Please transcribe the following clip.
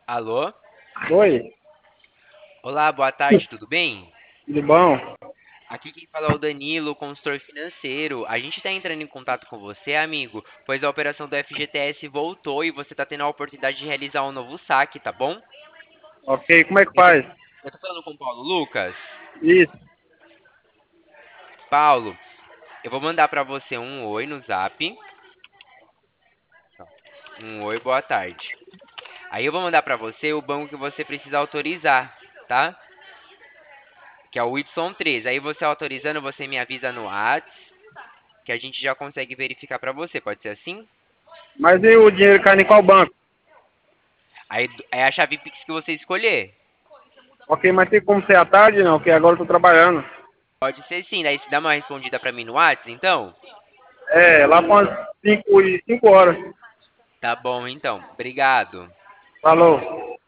Alô? Oi, Olá, boa tarde, tudo bem? tudo bom? Aqui quem fala é o Danilo, consultor financeiro. A gente está entrando em contato com você, amigo, pois a operação do FGTS voltou e você está tendo a oportunidade de realizar um novo saque, tá bom? Ok, como é que Eu tô, faz? eu tô falando com o Paulo Lucas. Isso, Paulo, eu vou mandar para você um oi no Zap. Um oi, boa tarde. Aí eu vou mandar para você o banco que você precisa autorizar, tá? Que é o Y3. Aí você autorizando, você me avisa no Whats, que a gente já consegue verificar para você. Pode ser assim? mas e o dinheiro cai em qual banco? Aí é a chave Pix que você escolher. Ok, mas tem como ser à tarde não, porque agora eu tô trabalhando. Pode ser sim, daí você dá uma respondida pra mim no Whats, então? É, lá para as 5 horas. Tá bom, então. Obrigado. Falou.